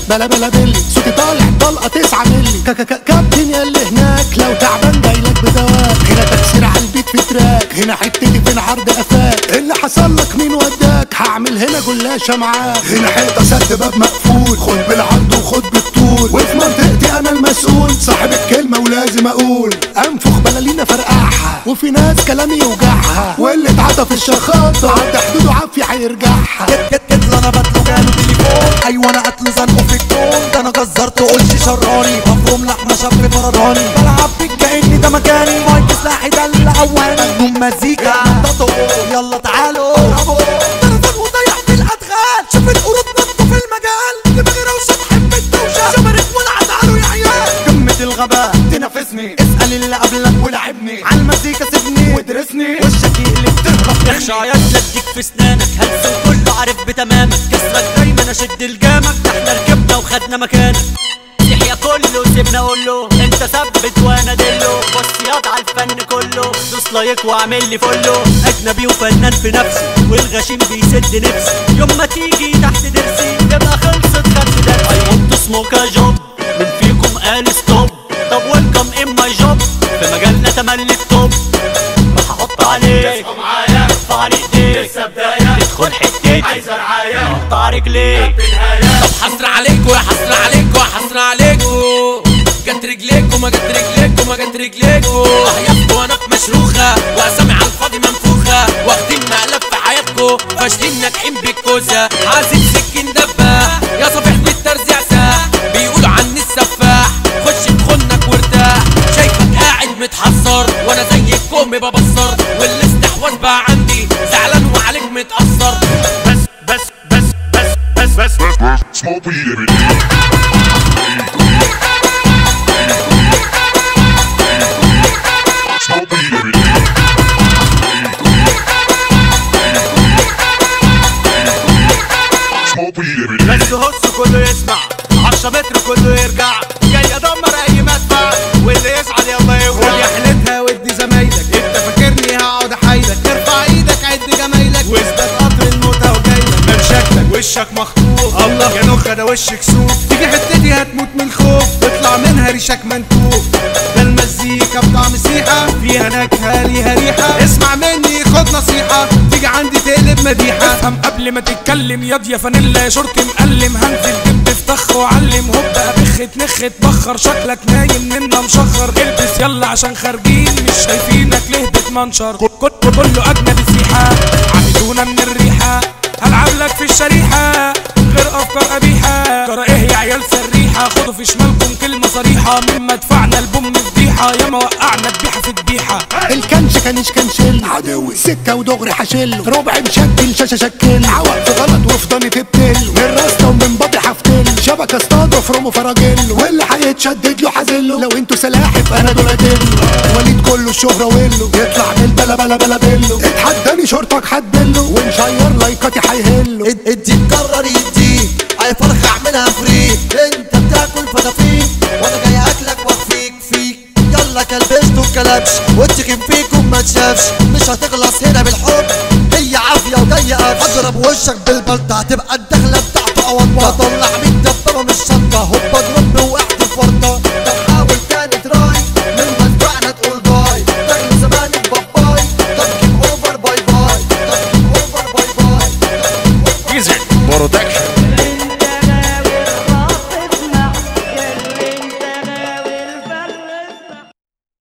بلا بلا بلي صوتي طالع طلقه 9 ملي كابتن ياللي هناك لو تعبان جايلك بدواك. هنا تكسير على البيت في تراك، هنا حتتي فين عرض قفاك. اللي حصل لك مين وداك؟ هعمل هنا جلاشه معاك. هنا حيطه سد باب مقفول، خد بالعرض وخد بالطول. وفي منطقتي انا المسؤول، صاحب الكلمه ولازم اقول. انفخ بلالينا فرقعها، وفي ناس كلامي يوجعها. واللي اتعطى في الشخاطه عدى حدوده عافيه هيرجعها. قتل انا بطلو جاله تليفون، ايوه انا قتله زنقه في الكون. ده انا جزرت قلش شراني، مفروم لحمه شكل فرداني. بلعب بيك كاني ده مكاني، مايك سلاحي ده اللي اواني. مجنون مزيكا نططوا، يلا تعالوا قربوا. تلفون وضيع في الادغال، شوف القرود نطوا في المجال. دماغي روشه تحب الدوشه، شمرت ولع تعالوا يا عيال. قمه الغباء تنافسني، اسال اللي قبلك ولعبني. عالمزيكا سيبني وادرسني، وشك يقلب تهرب يخشى عيال اديك في سنانك هلس وكله عارف بتمامك. كسرك دايما اشد الجامك، ده احنا ركبنا وخدنا مكانك. يحيى كله سيبنا قوله، انت ثبت وانا دله. بص ياض على الفن كله، دوس لايك واعمل لي فولو. اجنبي وفنان في نفسي، والغشيم بيسد نفسي. يوم ما تيجي تحت درسي يبقى خلصت خدت درسي. I want to smoke a job، من فيكم قال ستوب. طب ويلكم ان ماي جوب، في مجالنا تملي التوب. راح احط عليك معايا، ارفع ايديك لسه بدايه. تدخل حتتي عايزه رعايه، اقطع رجليك طب حصر عليكوا يا حصر عليكوا يا حصر عليكوا. جت رجليكوا ما جت رجليكوا ما جت رجليكوا. اهيافكوا وانا مشروخه، واسامي على الفاضي منفوخه. واخدين مقلب في حياتكوا، فاشلين ناجحين بالكوسه. عازم سكين دباح يا صفيحة الترزيع ساح، بيقولوا عني السفاح. خش بخنك وارتاح، شايفك قاعد متحسر وانا زيكم ببصر. والاستحواذ بقى عندي زعلان وعليك متأثر. بس smoke weed every day. Smoke weed every day. Smoke weed every day. بس هص كله يسمع، 10 متر كله يرجع. جاي ادمر اي مدفع، واللي يسعد يلا يولع. خد يا حلتها ودي زمايلك، انت فاكرني هقعد احايلك. ارفع ايدك عد جمايلك، واثبت قطر الموتى وجايلك. من شكلك وشك مخطوف، الله يا نخ ده وشك سوف. تيجي حتتي هتموت من الخوف، اطلع منها ريشك منتوف. ده المزيكا بطعم سيحة، فيها نكهة ليها ريحة. اسمع مني خد نصيحة، تيجي عندي تقلب مديحة. افهم قبل ما تتكلم، ياض يا فانيلا يا شورت مقلم. هنزل دب في طخ وعلم، هوب ابخ تنخ تبخر. شكلك نايم منا مشخر، البس يلا عشان خارجين مش شايفينك ليه بتمنشر. كله اجنبي سيحة، عملونا من الريحة. هلعب لك في الشريحة غير افكار قبيحة. ترى ايه يا عيال سريحة، خدوا في شمالكم كلمة صريحة. من مدفعنا البوم فضيحة، ياما وقعنا ذبيحة في ذبيحة. الكنش كانش كنشل عدوي، سكه ودغري حشل. ربع مشكل شاشه شكل، عوق في غلط وفي ضني تبتل. من راسنا ومن بطي حفتل، شبكه اصطاد وفرمه فراجل. واللي هيتشدد له حازله، لو انتوا سلاحف انا دول ادله. وليد كله الشهره ويله، يطلع من البلا بلا بلا بله. اتحداني شورتك حدله، ونشير لايكاتي هيهله. ادي تكرر يديك، اي فرخة اعملها فريك. انت بتاكل فتافيك، وانا جاي اكلك واخفيك فيك. يلا كلبشت وكلبش، والتخين فيكم ما تشافش. مش هتخلص هنا بالحب، هي عافية وجاية قفش. اضرب وشك بالبلطة، هتبقى الدخلة بتاعته اوضة. طلع 100 دبابة من الشنطة، هوبا اضرب وقعت في فرطة. طب حاول تاني تراي، من مدفعنا تقول باي. تاكل زمانك باباي، طب جيم اوفر باي باي. طب جيم اوفر باي باي. Music Production.